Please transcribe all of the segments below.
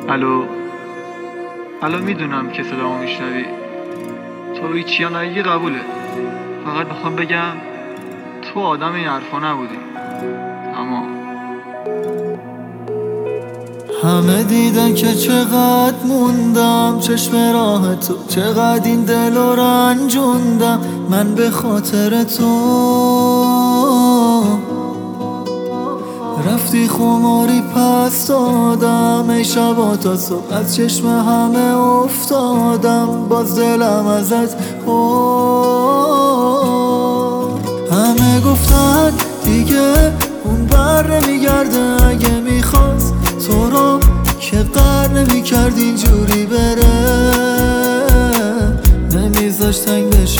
الو الو، میدونم که صدامو میشنوی. تو هیچی یا نگی قبوله. فقط میخوام بگم تو آدم این حرفا نبودی. اما همه دیدن که چقدر موندم چشم راه تو، چقدر این دل رو رنجوندم من به خاطر تو. رفتی خماری پس دادم ای شبا تا صبح، از چشم همه افتادم باز دلم ازت همه گفتن دیگه اون بر نمیگرده، اگه میخواست تو رو که قر نمیکرد اینجوری بره، نمیذاش تنگ بشه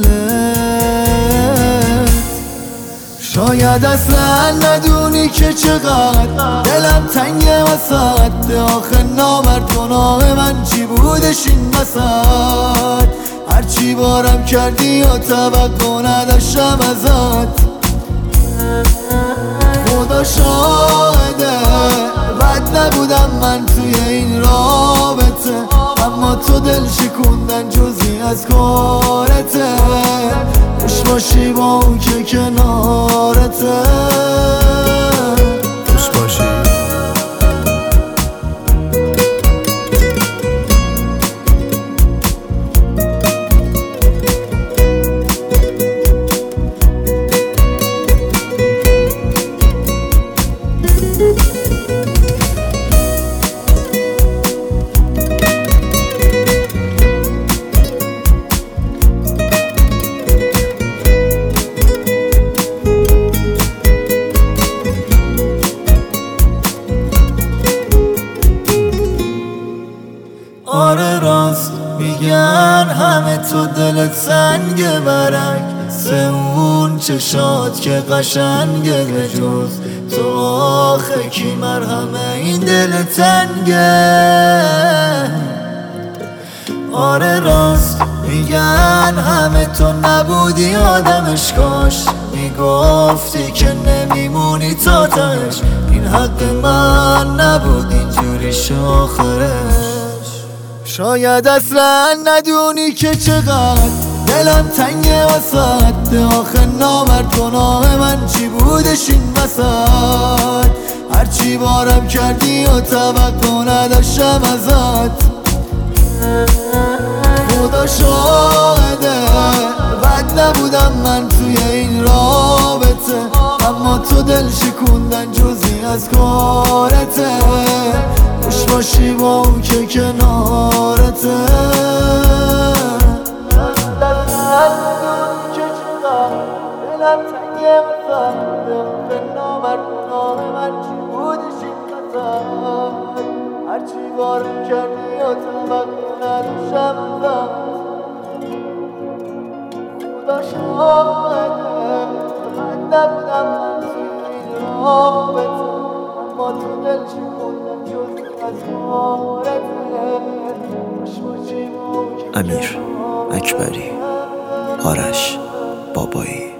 دلت. شاید اصلا ندونی که چقدر دلم تنگه وسط، آخه نامرد گناه من چی بودش این وسط. هرچی بارم کردی و توقع نداشتم ازت، خدا شاهده بد نبودم من توی این رابطه، اما تو دل شکوندن جزی از کارته، خوش باشی با اون که کنارته، خوش باشی. آره راست میگن همه تو دلت سنگه، برک اون چشات که قشنگه، به جز تو آخه کی مرهمه این دل تنگه. آره راست میگن همه تو نبودی آدمش، کاش میگفتی که نمیمونی تا تهش، این حق من نبود اینجوری آخرش. شاید اصلا ندونی که چقدر دلم تنگه وسط، آخه نامرد گناه من چی بودش این وسط. هرچی بارم کردی و توقع نداشتم ازت، خدا شاهده بد نبودم من توی این رابطه، اما تو دل شکوندن جزی از کارته، خوش باشی با اون که کنارته. دلم تنگه وسط، به نامرد گناه من چی بودش این وسط. هرچی بارم کردی و توقع نداشتم ازت، خدا شاهده بد نبودم من توی این رابطه، اما تو دل شکوندن جزی از کارته، خوش باشی با اون که امیر اکبری، آرش بابایی.